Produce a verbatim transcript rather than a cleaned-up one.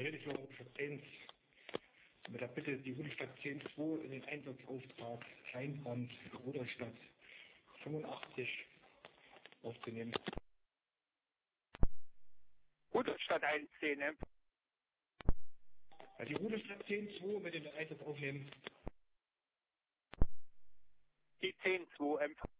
Redeflow Rudolstadt eins mit der Bitte, die Rudolstadt zehn zwei in den Einsatzauftrag Kleinbrand Rudolstadt fünfundachtzig aufzunehmen. Rudolstadt eins zehn, ne? Ja, die Rudolstadt zehn zwei mit dem Einsatz aufnehmen. Die zehn zwei empfangen.